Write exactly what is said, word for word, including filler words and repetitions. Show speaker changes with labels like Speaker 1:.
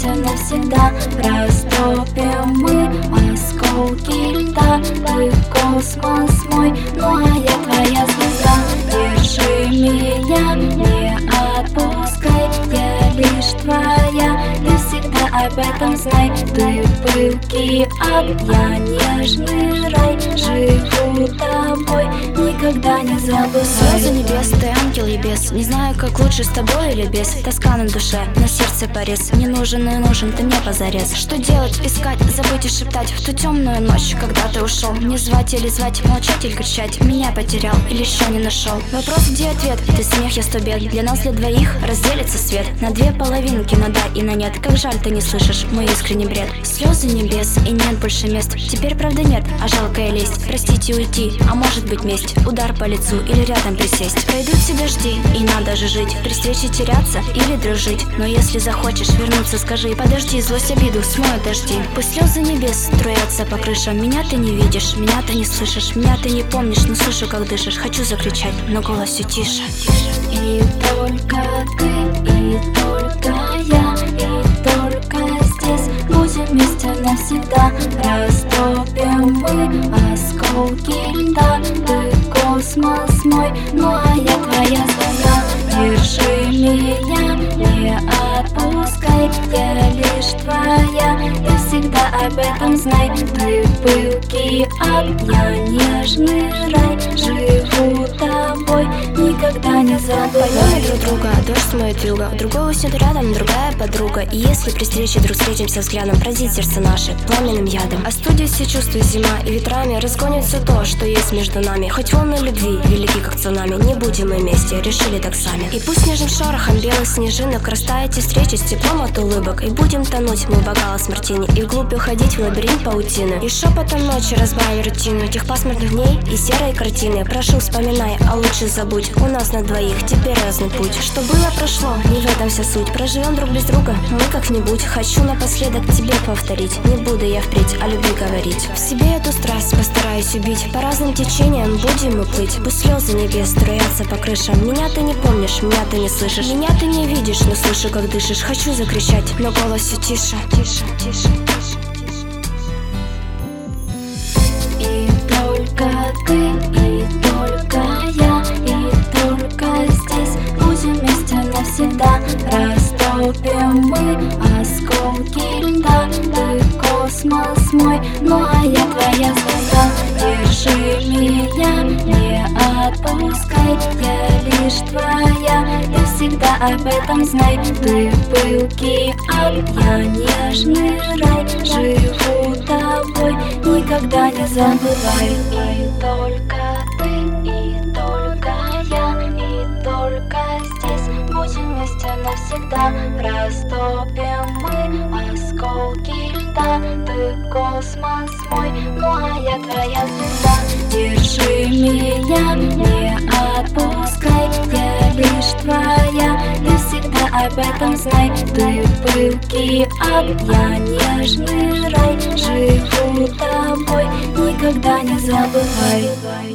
Speaker 1: вместе навсегда. Растопим мы осколки льда. Ты космос мой, ну а я твоя звезда. Держи меня, не отпускай, я лишь твоя. Ты всегда об этом знай. Ты пылкий ад, я нежный рай. Живу тобой, никогда не забывай.
Speaker 2: Слезы небес, ты ангел и бес. Не знаю, как лучше, с тобой или без. Тоска на душе, на сердце порез. Не нужен и нужен ты мне позарез. Что делать, искать, забыть и шептать в ту темную ночь, когда ты ушел. Не звать или звать, молчать или кричать. Меня потерял или еще не нашел. Вопрос, где ответ? Ты смех, я сто бед. Для нас, для двоих разделится свет на две половинки, на да и на нет. Как жаль, ты не слышишь мой искренний бред. Слезы небес и нет больше мест. Теперь правда нет, а жалкая лесть. Простите, уйти, а может быть месть. Удар по лицу или рядом присесть. Пройдут все дожди, и надо же жить. При встрече теряться или дружить. Но если захочешь вернуться, скажи. Подожди, злость обиду смоют дожди. Пусть слезы небес струятся по крышам. Меня ты не видишь, меня ты не слышишь. Меня ты не помнишь, но слышу, как дышишь. Хочу закричать, но голос все тише.
Speaker 1: И только ты, и только я, и только здесь будем вместе навсегда. Растопим мы осколки льда. Ты космос мой, ну а я твоя звезда. Держи меня, не отпускай, я лишь твоя. Ты всегда об этом знай. Ты пылкий ад, я нежный рай. Живу тобой, никогда не забывай.
Speaker 2: Поймем друг друга, дождь смоет вьюга. Другого уснет рядом, другая подруга. И если при встрече вдруг встретимся взглядом, пронзит сердце наше пламенным ядом. Остудит все чувства зима, и ветрами разгонит все то, что есть между нами. Хоть волны любви велики, как цунами, не будем мы вместе, решили так сами. И пусть нежным шорохом белых снежинок растает встречи с теплом от улыбок. И будем тонуть мы в бокалах с мартини, и вглубь уходить в лабиринт паутины. И шепотом ночи разбавим рутину тех пасмурных дней и серой картины. Прошу, вспоминай, а лучше забудь. У нас на двоих теперь разный путь. Что было, прошло, не в этом вся суть. Проживем друг без друга, мы как-нибудь. Хочу напоследок тебе повторить. Не буду я впредь о любви говорить. В себе эту страсть постараюсь убить. По разным течениям будем мы плыть. Пусть слезы небес струятся по крышам. Меня ты не помнишь, меня ты не слышишь. Меня ты не видишь, но слышу, как дышишь. Хочу закричать, но голос все тише, тише, тише, тише.
Speaker 1: И только ты, и только я, и только здесь будем вместе навсегда. Растопим мы осколки льда. Ты космос мой, ну а я твоя звезда. Держи меня, не отпускай, я лишь твоя. Ты всегда об этом знай. Ты пылкий ад, я нежный рай. Живу тобой, никогда не забывай. И только ты, и только я, и только здесь будем вместе навсегда. Растопим мы осколки льда. Ты космос мой, ну а я твоя звезда. Держи меня, не отпускай, я лишь твоя. Ты всегда об этом знай. Ты пылкий ад, я нежный рай. Живу тобой, никогда не забывай.